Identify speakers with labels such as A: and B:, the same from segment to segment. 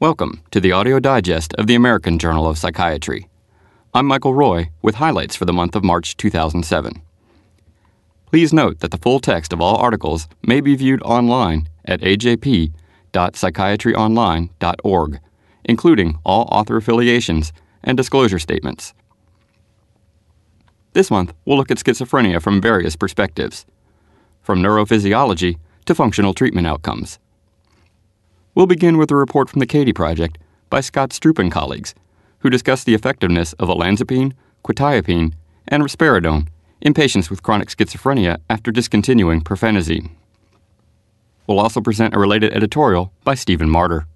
A: Welcome to the audio digest of the American Journal of Psychiatry. I'm Michael Roy with highlights for the month of March 2007. Please note that the full text of all articles may be viewed online at ajp.psychiatryonline.org, including all author affiliations and disclosure statements. This month, we'll look at schizophrenia from various perspectives, from neurophysiology to functional treatment outcomes. We'll begin with a report from the CATIE Project by Scott Stroop and colleagues, who discuss the effectiveness of olanzapine, quetiapine, and risperidone in patients with chronic schizophrenia after discontinuing profenazine. We'll also present a related editorial by Stephen Marder.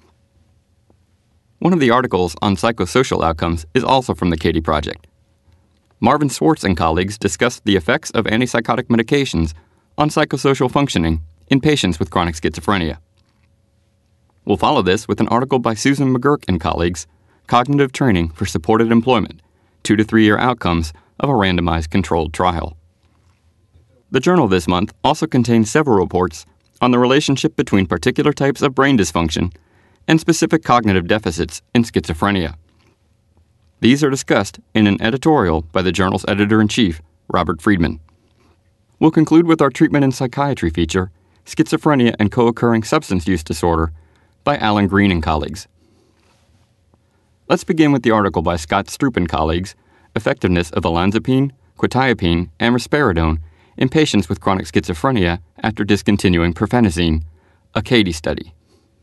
A: One of the articles on psychosocial outcomes is also from the CATIE Project. Marvin Swartz and colleagues discussed the effects of antipsychotic medications on psychosocial functioning in patients with chronic schizophrenia. We'll follow this with an article by Susan McGurk and colleagues, Cognitive Training for Supported Employment, 2 to 3 year outcomes of a randomized controlled trial. The journal this month also contains several reports on the relationship between particular types of brain dysfunction and specific cognitive deficits in schizophrenia. These are discussed in an editorial by the journal's editor-in-chief, Robert Friedman. We'll conclude with our Treatment in Psychiatry feature, Schizophrenia and Co-occurring Substance Use Disorder, by Alan Green and colleagues. Let's begin with the article by Scott Stroop and colleagues, Effectiveness of olanzapine, quetiapine, and risperidone in patients with chronic schizophrenia after discontinuing profenazine, a CATIE study.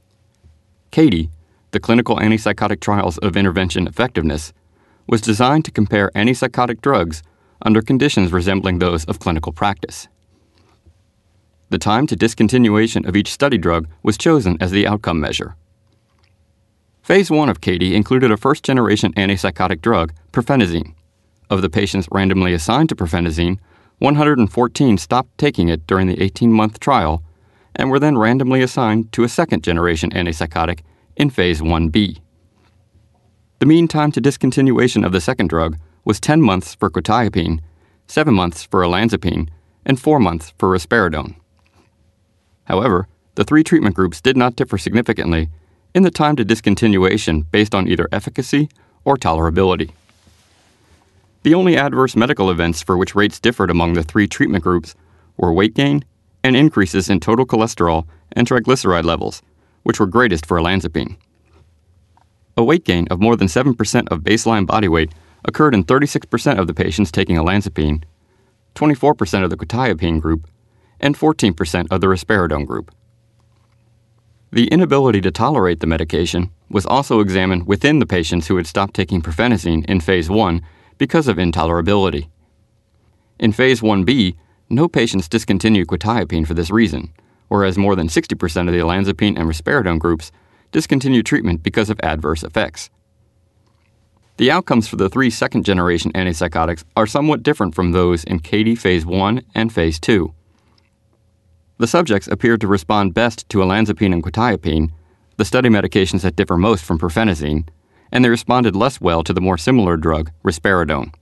A: CATIE, the Clinical Antipsychotic Trials of Intervention Effectiveness, was designed to compare antipsychotic drugs under conditions resembling those of clinical practice. The time to discontinuation of each study drug was chosen as the outcome measure. Phase 1 of CATIE included a first-generation antipsychotic drug, profenazine. Of the patients randomly assigned to profenazine, 114 stopped taking it during the 18-month trial and were then randomly assigned to a second-generation antipsychotic in Phase 1b. The mean time to discontinuation of the second drug was 10 months for quetiapine, 7 months for olanzapine, and 4 months for risperidone. However, the 3 treatment groups did not differ significantly in the time to discontinuation based on either efficacy or tolerability. The only adverse medical events for which rates differed among the 3 treatment groups were weight gain and increases in total cholesterol and triglyceride levels, which were greatest for olanzapine. A weight gain of more than 7% of baseline body weight occurred in 36% of the patients taking olanzapine, 24% of the quetiapine group, and 14% of the risperidone group. The inability to tolerate the medication was also examined within the patients who had stopped taking profenazine in Phase 1 because of intolerability. In Phase 1b, no patients discontinued quetiapine for this reason, whereas more than 60% of the olanzapine and risperidone groups discontinued treatment because of adverse effects. The outcomes for the 3 second-generation antipsychotics are somewhat different from those in CATIE Phase 1 and Phase 2. The subjects appeared to respond best to olanzapine and quetiapine, the study medications that differ most from profenazine, and they responded less well to the more similar drug, risperidone.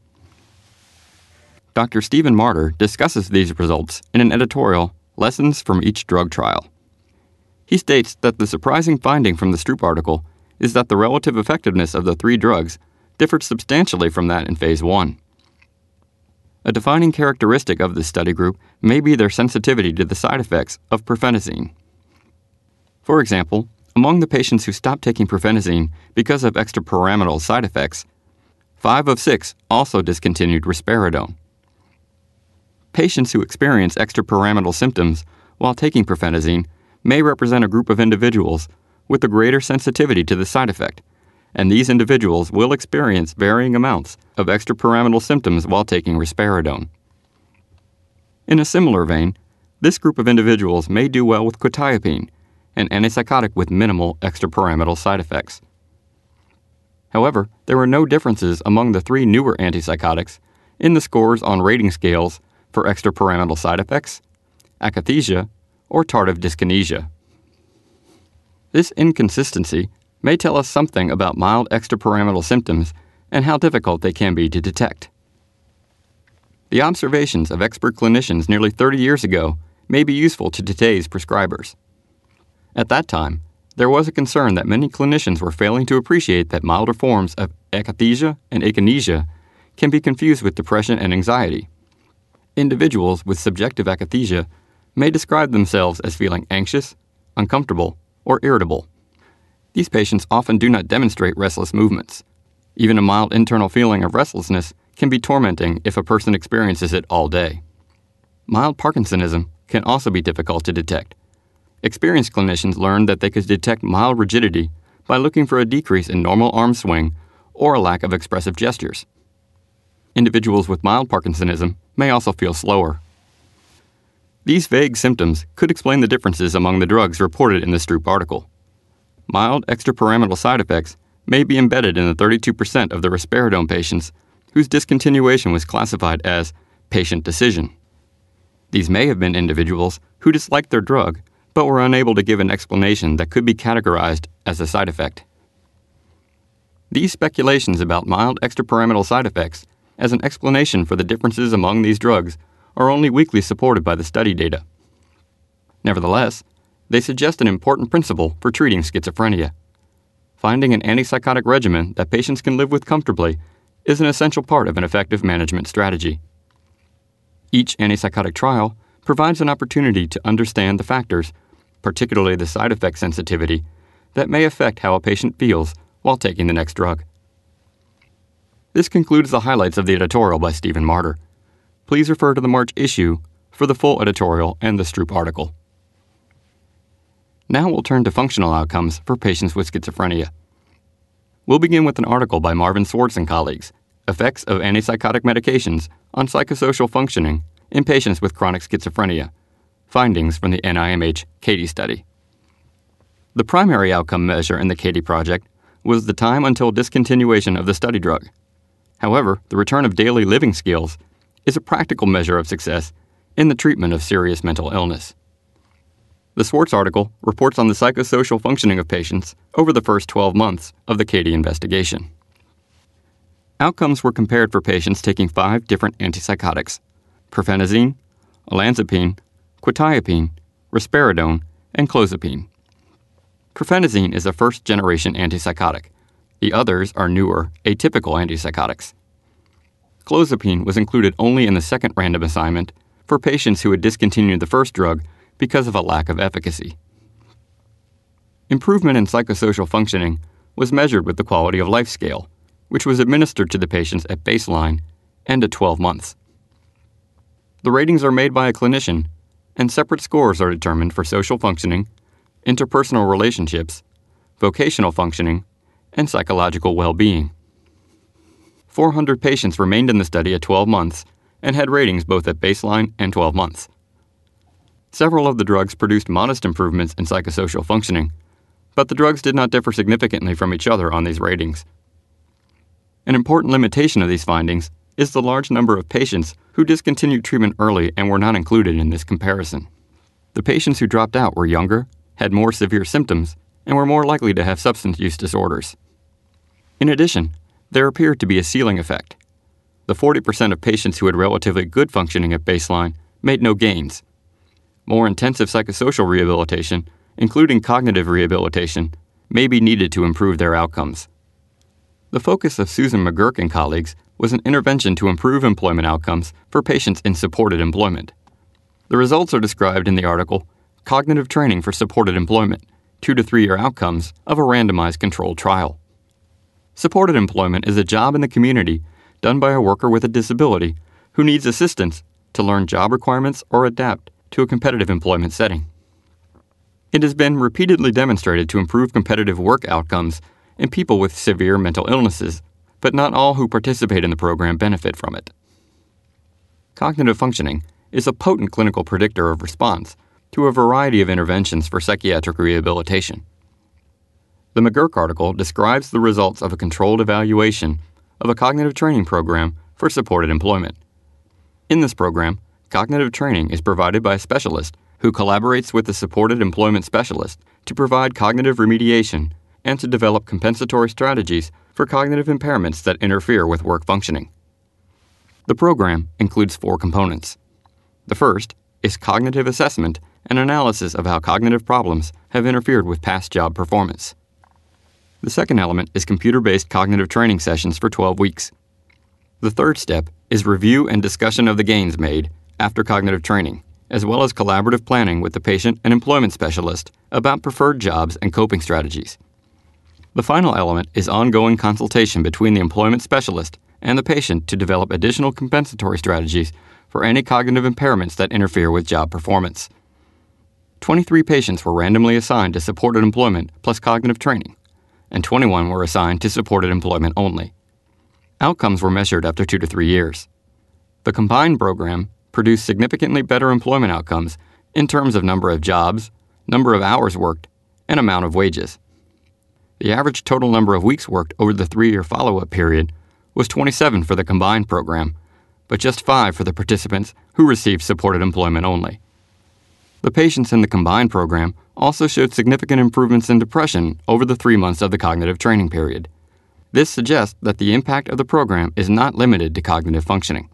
A: Dr. Stephen Marder discusses these results in an editorial, Lessons from Each Drug Trial. He states that the surprising finding from the Stroop article is that the relative effectiveness of the 3 drugs differed substantially from that in Phase 1. A defining characteristic of this study group may be their sensitivity to the side effects of profenazine. For example, among the patients who stopped taking profenazine because of extrapyramidal side effects, 5 of 6 also discontinued risperidone. Patients who experience extrapyramidal symptoms while taking profenazine may represent a group of individuals with a greater sensitivity to the side effect, and these individuals will experience varying amounts of extrapyramidal symptoms while taking risperidone. In a similar vein, this group of individuals may do well with quetiapine, an antipsychotic with minimal extrapyramidal side effects. However, there were no differences among the 3 newer antipsychotics in the scores on rating scales for extrapyramidal side effects, akathisia, or tardive dyskinesia. This inconsistency may tell us something about mild extrapyramidal symptoms and how difficult they can be to detect. The observations of expert clinicians nearly 30 years ago may be useful to today's prescribers. At that time, there was a concern that many clinicians were failing to appreciate that milder forms of akathisia and akinesia can be confused with depression and anxiety. Individuals with subjective akathisia may describe themselves as feeling anxious, uncomfortable, or irritable. These patients often do not demonstrate restless movements. Even a mild internal feeling of restlessness can be tormenting if a person experiences it all day. Mild Parkinsonism can also be difficult to detect. Experienced clinicians learned that they could detect mild rigidity by looking for a decrease in normal arm swing or a lack of expressive gestures. Individuals with mild Parkinsonism may also feel slower. These vague symptoms could explain the differences among the drugs reported in the Stroop article. Mild extrapyramidal side effects may be embedded in the 32% of the risperidone patients whose discontinuation was classified as patient decision. These may have been individuals who disliked their drug but were unable to give an explanation that could be categorized as a side effect. These speculations about mild extrapyramidal side effects as an explanation for the differences among these drugs are only weakly supported by the study data. Nevertheless, they suggest an important principle for treating schizophrenia. Finding an antipsychotic regimen that patients can live with comfortably is an essential part of an effective management strategy. Each antipsychotic trial provides an opportunity to understand the factors, particularly the side effect sensitivity, that may affect how a patient feels while taking the next drug. This concludes the highlights of the editorial by Stephen Marder. Please refer to the March issue for the full editorial and the Stroop article. Now we'll turn to functional outcomes for patients with schizophrenia. We'll begin with an article by Marvin Swartz and colleagues, Effects of Antipsychotic Medications on Psychosocial Functioning in Patients with Chronic Schizophrenia, findings from the NIMH CATIE study. The primary outcome measure in the CATIE project was the time until discontinuation of the study drug. However, the return of daily living skills is a practical measure of success in the treatment of serious mental illness. The Swartz article reports on the psychosocial functioning of patients over the first 12 months of the CATIE investigation. Outcomes were compared for patients taking 5 different antipsychotics: profenazine, olanzapine, quetiapine, risperidone, and clozapine. Profenazine is a first-generation antipsychotic. The others are newer, atypical antipsychotics. Clozapine was included only in the second random assignment for patients who had discontinued the first drug because of a lack of efficacy. Improvement in psychosocial functioning was measured with the Quality of Life Scale, which was administered to the patients at baseline and at 12 months. The ratings are made by a clinician, and separate scores are determined for social functioning, interpersonal relationships, vocational functioning, and psychological well-being. 400 patients remained in the study at 12 months and had ratings both at baseline and 12 months. Several of the drugs produced modest improvements in psychosocial functioning, but the drugs did not differ significantly from each other on these ratings. An important limitation of these findings is the large number of patients who discontinued treatment early and were not included in this comparison. The patients who dropped out were younger, had more severe symptoms, and were more likely to have substance use disorders. In addition, there appeared to be a ceiling effect. The 40% of patients who had relatively good functioning at baseline made no gains. More intensive psychosocial rehabilitation, including cognitive rehabilitation, may be needed to improve their outcomes. The focus of Susan McGurk and colleagues was an intervention to improve employment outcomes for patients in supported employment. The results are described in the article, Cognitive Training for Supported Employment, 2 to 3 year outcomes of a randomized controlled trial. Supported employment is a job in the community done by a worker with a disability who needs assistance to learn job requirements or adapt to a competitive employment setting. It has been repeatedly demonstrated to improve competitive work outcomes in people with severe mental illnesses, but not all who participate in the program benefit from it. Cognitive functioning is a potent clinical predictor of response to a variety of interventions for psychiatric rehabilitation. The McGurk article describes the results of a controlled evaluation of a cognitive training program for supported employment. In this program, cognitive training is provided by a specialist who collaborates with the supported employment specialist to provide cognitive remediation and to develop compensatory strategies for cognitive impairments that interfere with work functioning. The program includes 4 components. The first is cognitive assessment an analysis of how cognitive problems have interfered with past job performance. The second element is computer-based cognitive training sessions for 12 weeks. The third step is review and discussion of the gains made after cognitive training, as well as collaborative planning with the patient and employment specialist about preferred jobs and coping strategies. The final element is ongoing consultation between the employment specialist and the patient to develop additional compensatory strategies for any cognitive impairments that interfere with job performance. 23 patients were randomly assigned to supported employment plus cognitive training, and 21 were assigned to supported employment only. Outcomes were measured after 2 to 3 years. The combined program produced significantly better employment outcomes in terms of number of jobs, number of hours worked, and amount of wages. The average total number of weeks worked over the 3-year follow-up period was 27 for the combined program, but just 5 for the participants who received supported employment only. The patients in the combined program also showed significant improvements in depression over the 3 months of the cognitive training period. This suggests that the impact of the program is not limited to cognitive functioning.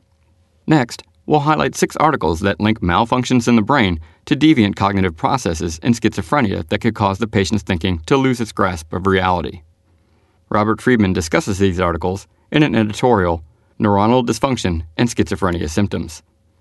A: Next, we'll highlight 6 articles that link malfunctions in the brain to deviant cognitive processes in schizophrenia that could cause the patient's thinking to lose its grasp of reality. Robert Friedman discusses these articles in an editorial, Neuronal Dysfunction and Schizophrenia Symptoms.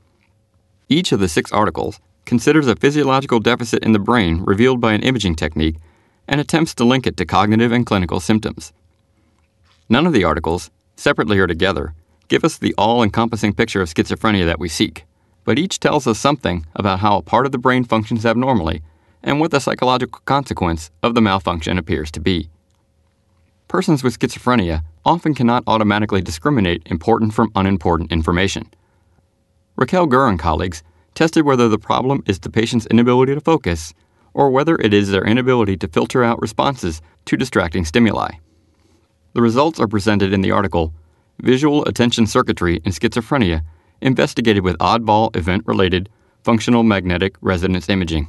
A: Each of the 6 articles considers a physiological deficit in the brain revealed by an imaging technique and attempts to link it to cognitive and clinical symptoms. None of the articles, separately or together, give us the all-encompassing picture of schizophrenia that we seek, but each tells us something about how a part of the brain functions abnormally and what the psychological consequence of the malfunction appears to be. Persons with schizophrenia often cannot automatically discriminate important from unimportant information. Raquel Gur and colleagues tested whether the problem is the patient's inability to focus or whether it is their inability to filter out responses to distracting stimuli. The results are presented in the article Visual Attention Circuitry in Schizophrenia, investigated with oddball event-related functional magnetic resonance imaging.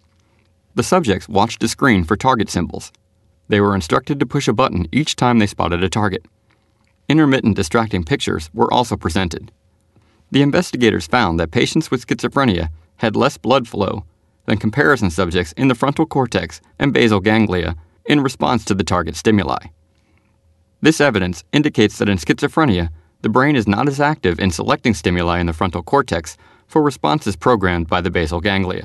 A: The subjects watched a screen for target symbols. They were instructed to push a button each time they spotted a target. Intermittent distracting pictures were also presented. The investigators found that patients with schizophrenia had less blood flow than comparison subjects in the frontal cortex and basal ganglia in response to the target stimuli. This evidence indicates that in schizophrenia, the brain is not as active in selecting stimuli in the frontal cortex for responses programmed by the basal ganglia.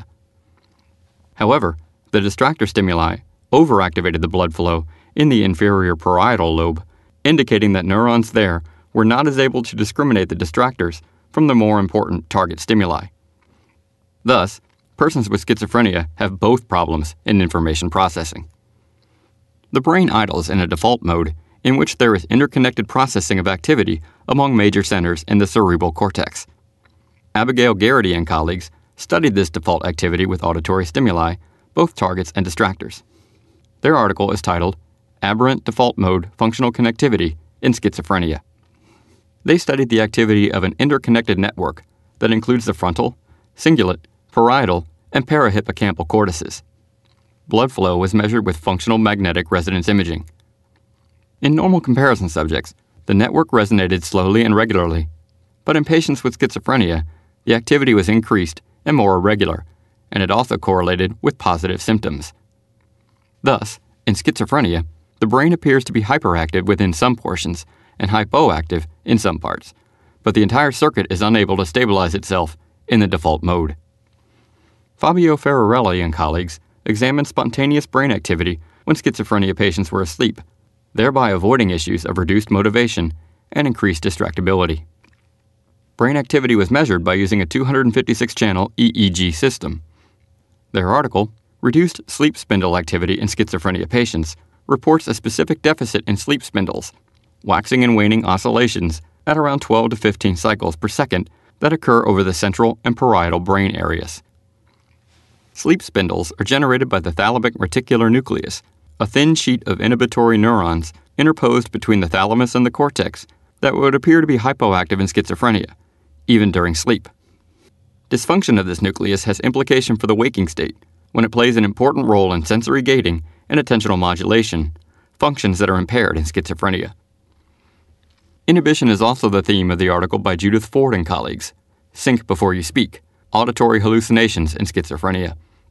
A: However, the distractor stimuli overactivated the blood flow in the inferior parietal lobe, indicating that neurons there were not as able to discriminate the distractors from the more important target stimuli. Thus, persons with schizophrenia have both problems in information processing. The brain idles in a default mode in which there is interconnected processing of activity among major centers in the cerebral cortex. Abigail Garrity and colleagues studied this default activity with auditory stimuli, both targets and distractors. Their article is titled Aberrant Default Mode Functional Connectivity in Schizophrenia. They studied the activity of an interconnected network that includes the frontal, cingulate, parietal, and parahippocampal cortices. Blood flow was measured with functional magnetic resonance imaging. In normal comparison subjects, the network resonated slowly and regularly, but in patients with schizophrenia, the activity was increased and more irregular, and it also correlated with positive symptoms. Thus, in schizophrenia, the brain appears to be hyperactive within some portions and hypoactive in some parts, but the entire circuit is unable to stabilize itself in the default mode. Fabio Ferrarelli and colleagues examined spontaneous brain activity when schizophrenia patients were asleep, thereby avoiding issues of reduced motivation and increased distractibility. Brain activity was measured by using a 256-channel EEG system. Their article, Reduced Sleep Spindle Activity in Schizophrenia Patients, reports a specific deficit in sleep spindles, waxing and waning oscillations at around 12 to 15 cycles per second that occur over the central and parietal brain areas. Sleep spindles are generated by the thalamic reticular nucleus, a thin sheet of inhibitory neurons interposed between the thalamus and the cortex that would appear to be hypoactive in schizophrenia, even during sleep. Dysfunction of this nucleus has implication for the waking state, when it plays an important role in sensory gating and attentional modulation, functions that are impaired in schizophrenia. Inhibition is also the theme of the article by Judith Ford and colleagues, Think Before You Speak, auditory hallucinations in schizophrenia.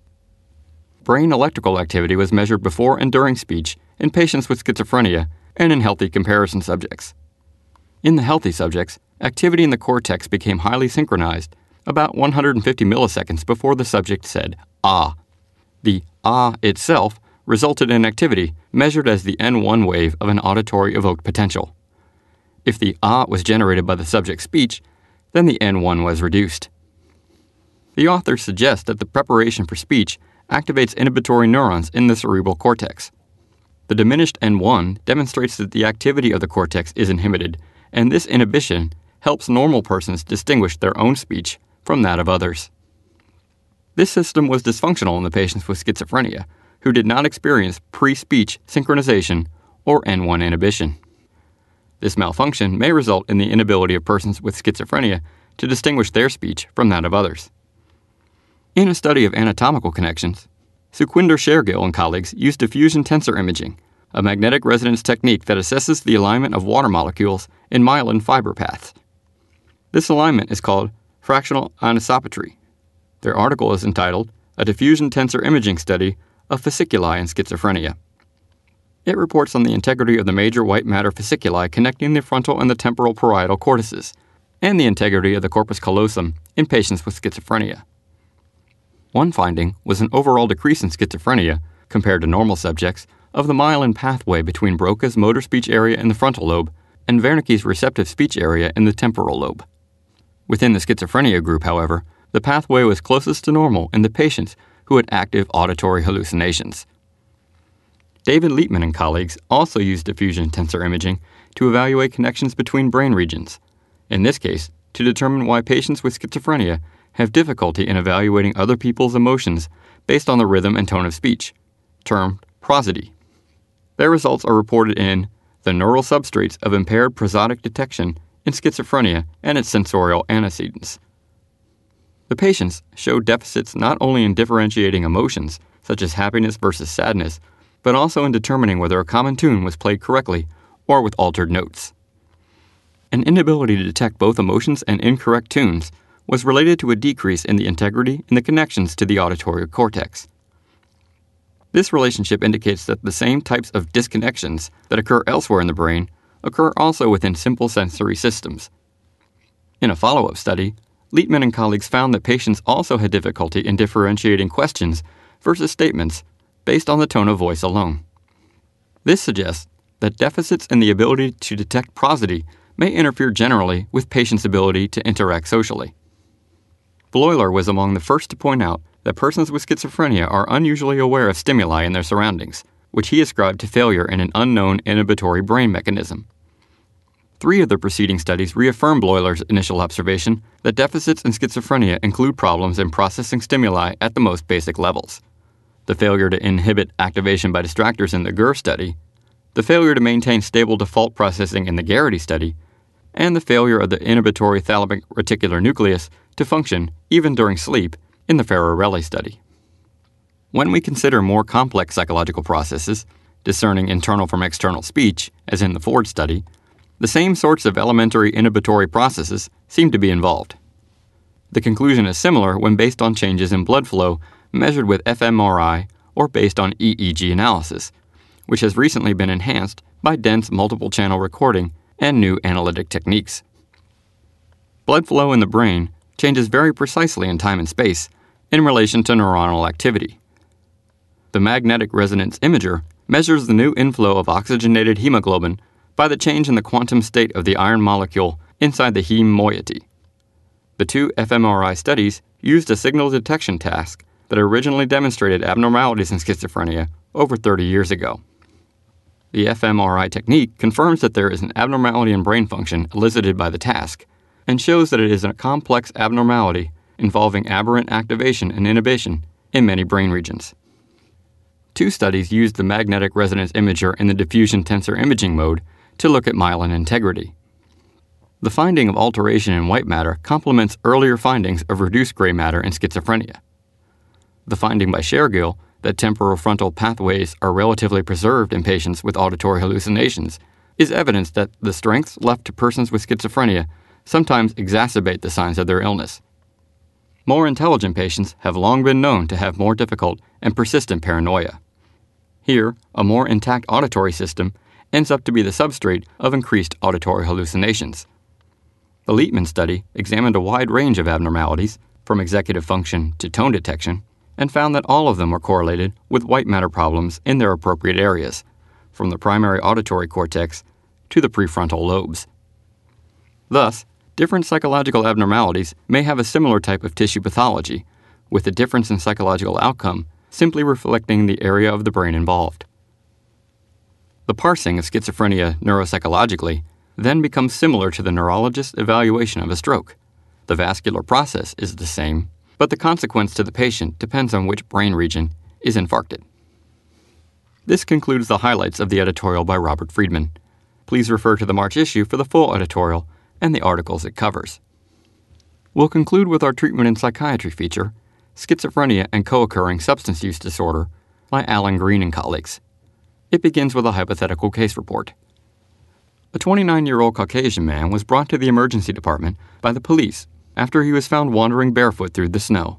A: Brain electrical activity was measured before and during speech in patients with schizophrenia and in healthy comparison subjects. In the healthy subjects, activity in the cortex became highly synchronized about 150 milliseconds before the subject said, "ah." The "ah" itself resulted in activity measured as the N1 wave of an auditory evoked potential. If the "ah" was generated by the subject's speech, then the N1 was reduced. The authors suggest that the preparation for speech activates inhibitory neurons in the cerebral cortex. The diminished N1 demonstrates that the activity of the cortex is inhibited, and this inhibition helps normal persons distinguish their own speech from that of others. This system was dysfunctional in the patients with schizophrenia, who did not experience pre-speech synchronization or N1 inhibition. This malfunction may result in the inability of persons with schizophrenia to distinguish their speech from that of others. In a study of anatomical connections, Sukhwinder Shergill and colleagues used diffusion tensor imaging, a magnetic resonance technique that assesses the alignment of water molecules in myelin fiber paths. This alignment is called fractional anisopatry. Their article is entitled A Diffusion Tensor Imaging Study of Fasciculi in Schizophrenia. It reports on the integrity of the major white matter fasciculi connecting the frontal and the temporal parietal cortices, and the integrity of the corpus callosum in patients with schizophrenia. One finding was an overall decrease in schizophrenia, compared to normal subjects, of the myelin pathway between Broca's motor speech area in the frontal lobe and Wernicke's receptive speech area in the temporal lobe. Within the schizophrenia group, however, the pathway was closest to normal in the patients who had active auditory hallucinations. David Liepman and colleagues also used diffusion tensor imaging to evaluate connections between brain regions, in this case, to determine why patients with schizophrenia have difficulty in evaluating other people's emotions based on the rhythm and tone of speech, termed prosody. Their results are reported in The Neural Substrates of Impaired Prosodic Detection in Schizophrenia and its Sensorial Antecedents. The patients showed deficits not only in differentiating emotions, such as happiness versus sadness, but also in determining whether a common tune was played correctly or with altered notes. An inability to detect both emotions and incorrect tunes was related to a decrease in the integrity in the connections to the auditory cortex. This relationship indicates that the same types of disconnections that occur elsewhere in the brain occur also within simple sensory systems. In a follow-up study, Liepman and colleagues found that patients also had difficulty in differentiating questions versus statements based on the tone of voice alone. This suggests that deficits in the ability to detect prosody may interfere generally with patients' ability to interact socially. Bleuler was among the first to point out that persons with schizophrenia are unusually aware of stimuli in their surroundings, which he ascribed to failure in an unknown inhibitory brain mechanism. 3 of the preceding studies reaffirmed Bleuler's initial observation that deficits in schizophrenia include problems in processing stimuli at the most basic levels: the failure to inhibit activation by distractors in the GUR study, the failure to maintain stable default processing in the Garrity study, and the failure of the inhibitory thalamic reticular nucleus to function even during sleep in the Ferrarelli study. When we consider more complex psychological processes, discerning internal from external speech, as in the Ford study, the same sorts of elementary inhibitory processes seem to be involved. The conclusion is similar when based on changes in blood flow measured with fMRI or based on EEG analysis, which has recently been enhanced by dense multiple channel recording and new analytic techniques. Blood flow in the brain changes very precisely in time and space in relation to neuronal activity. The magnetic resonance imager measures the new inflow of oxygenated hemoglobin by the change in the quantum state of the iron molecule inside the heme moiety. The 2 fMRI studies used a signal detection task that originally demonstrated abnormalities in schizophrenia over 30 years ago. The fMRI technique confirms that there is an abnormality in brain function elicited by the task, and shows that it is a complex abnormality involving aberrant activation and inhibition in many brain regions. 2 studies used the magnetic resonance imager in the diffusion tensor imaging mode to look at myelin integrity. The finding of alteration in white matter complements earlier findings of reduced gray matter in schizophrenia. The finding by Shergill that temporofrontal pathways are relatively preserved in patients with auditory hallucinations is evidence that the strengths left to persons with schizophrenia sometimes exacerbate the signs of their illness. More intelligent patients have long been known to have more difficult and persistent paranoia. Here, a more intact auditory system ends up to be the substrate of increased auditory hallucinations. The Leitman study examined a wide range of abnormalities, from executive function to tone detection, and found that all of them were correlated with white matter problems in their appropriate areas, from the primary auditory cortex to the prefrontal lobes. Thus, different psychological abnormalities may have a similar type of tissue pathology, with the difference in psychological outcome simply reflecting the area of the brain involved. The parsing of schizophrenia neuropsychologically then becomes similar to the neurologist's evaluation of a stroke. The vascular process is the same, but the consequence to the patient depends on which brain region is infarcted. This concludes the highlights of the editorial by Robert Friedman. Please refer to the March issue for the full editorial and the articles it covers. We'll conclude with our Treatment in Psychiatry feature, Schizophrenia and Co-occurring Substance Use Disorder, by Alan Green and colleagues. It begins with a hypothetical case report. A 29-year-old Caucasian man was brought to the emergency department by the police after he was found wandering barefoot through the snow.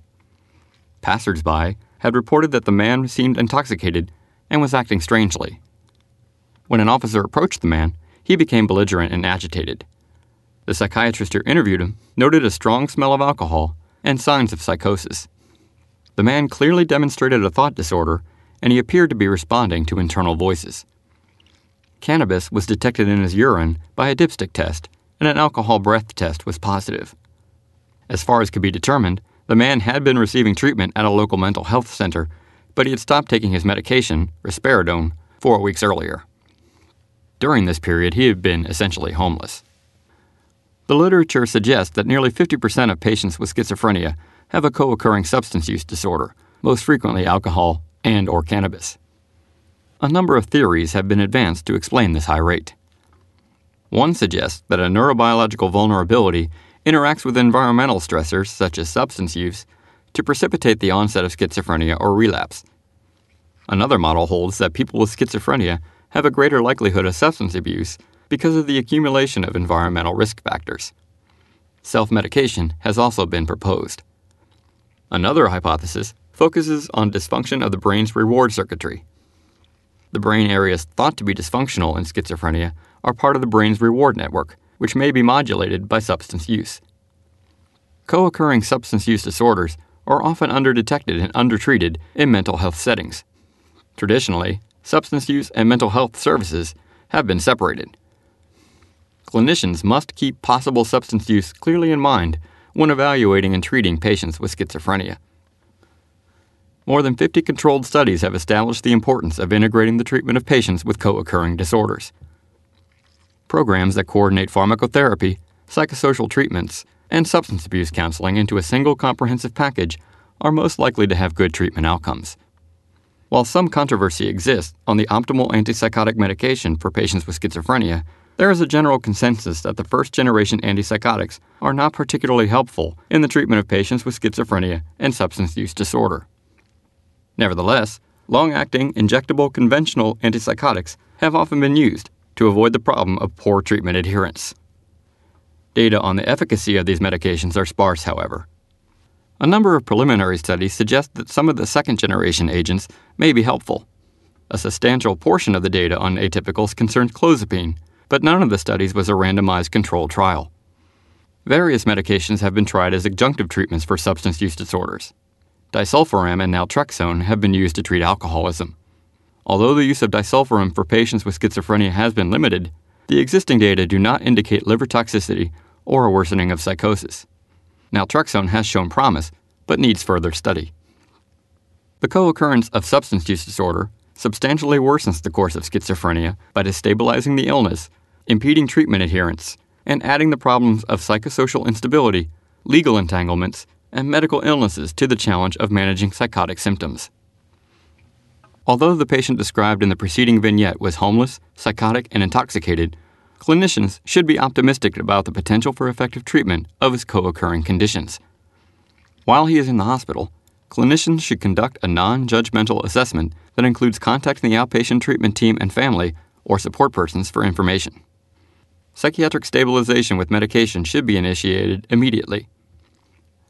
A: Passers-by had reported that the man seemed intoxicated and was acting strangely. When an officer approached the man, he became belligerent and agitated. The psychiatrist who interviewed him noted a strong smell of alcohol and signs of psychosis. The man clearly demonstrated a thought disorder, and he appeared to be responding to internal voices. Cannabis was detected in his urine by a dipstick test, and an alcohol breath test was positive. As far as could be determined, the man had been receiving treatment at a local mental health center, but he had stopped taking his medication, risperidone, 4 weeks earlier. During this period, he had been essentially homeless. The literature suggests that nearly 50% of patients with schizophrenia have a co-occurring substance use disorder, most frequently alcohol and/or cannabis. A number of theories have been advanced to explain this high rate. One suggests that a neurobiological vulnerability interacts with environmental stressors such as substance use to precipitate the onset of schizophrenia or relapse. Another model holds that people with schizophrenia have a greater likelihood of substance abuse because of the accumulation of environmental risk factors. Self-medication has also been proposed. Another hypothesis focuses on dysfunction of the brain's reward circuitry. The brain areas thought to be dysfunctional in schizophrenia are part of the brain's reward network, which may be modulated by substance use. Co-occurring substance use disorders are often underdetected and undertreated in mental health settings. Traditionally, substance use and mental health services have been separated. Clinicians must keep possible substance use clearly in mind when evaluating and treating patients with schizophrenia. More than 50 controlled studies have established the importance of integrating the treatment of patients with co-occurring disorders. Programs that coordinate pharmacotherapy, psychosocial treatments, and substance abuse counseling into a single comprehensive package are most likely to have good treatment outcomes. While some controversy exists on the optimal antipsychotic medication for patients with schizophrenia, there is a general consensus that the first-generation antipsychotics are not particularly helpful in the treatment of patients with schizophrenia and substance use disorder. Nevertheless, long-acting, injectable conventional antipsychotics have often been used to avoid the problem of poor treatment adherence. Data on the efficacy of these medications are sparse, however. A number of preliminary studies suggest that some of the second-generation agents may be helpful. A substantial portion of the data on atypicals concerned clozapine, but none of the studies was a randomized controlled trial. Various medications have been tried as adjunctive treatments for substance use disorders. Disulfiram and naltrexone have been used to treat alcoholism. Although the use of disulfiram for patients with schizophrenia has been limited, the existing data do not indicate liver toxicity or a worsening of psychosis. Naltrexone has shown promise, but needs further study. The co-occurrence of substance use disorder substantially worsens the course of schizophrenia by destabilizing the illness, impeding treatment adherence, and adding the problems of psychosocial instability, legal entanglements, and medical illnesses to the challenge of managing psychotic symptoms. Although the patient described in the preceding vignette was homeless, psychotic, and intoxicated, clinicians should be optimistic about the potential for effective treatment of his co-occurring conditions. While he is in the hospital, clinicians should conduct a non-judgmental assessment that includes contacting the outpatient treatment team and family or support persons for information. Psychiatric stabilization with medication should be initiated immediately.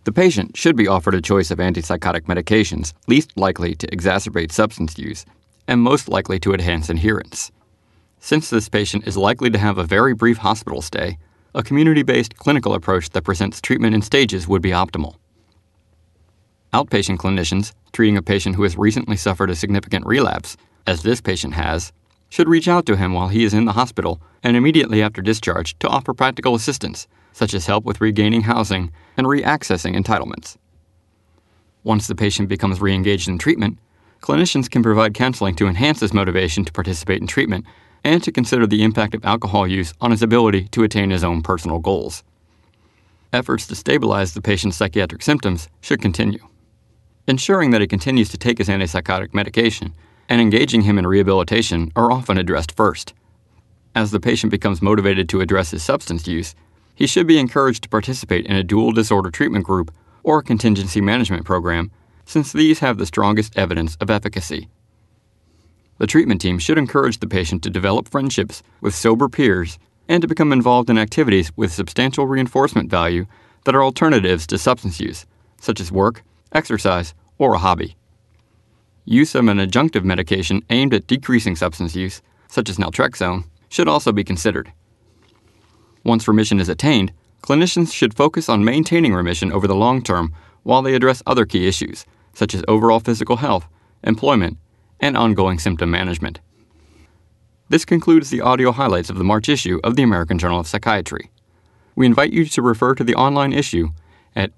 A: The patient should be offered a choice of antipsychotic medications least likely to exacerbate substance use and most likely to enhance adherence. Since this patient is likely to have a very brief hospital stay, a community-based clinical approach that presents treatment in stages would be optimal. Outpatient clinicians treating a patient who has recently suffered a significant relapse, as this patient has, should reach out to him while he is in the hospital and immediately after discharge to offer practical assistance, such as help with regaining housing and re-accessing entitlements. Once the patient becomes re-engaged in treatment, clinicians can provide counseling to enhance his motivation to participate in treatment and to consider the impact of alcohol use on his ability to attain his own personal goals. Efforts to stabilize the patient's psychiatric symptoms should continue. Ensuring that he continues to take his antipsychotic medication and engaging him in rehabilitation are often addressed first. As the patient becomes motivated to address his substance use, he should be encouraged to participate in a dual disorder treatment group or a contingency management program, since these have the strongest evidence of efficacy. The treatment team should encourage the patient to develop friendships with sober peers and to become involved in activities with substantial reinforcement value that are alternatives to substance use, such as work, exercise, or a hobby. Use of an adjunctive medication aimed at decreasing substance use, such as naltrexone, should also be considered. Once remission is attained, clinicians should focus on maintaining remission over the long term while they address other key issues, such as overall physical health, employment, and ongoing symptom management. This concludes the audio highlights of the March issue of the American Journal of Psychiatry. We invite you to refer to the online issue at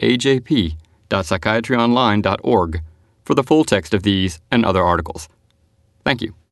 A: ajp.psychiatryonline.org for the full text of these and other articles. Thank you.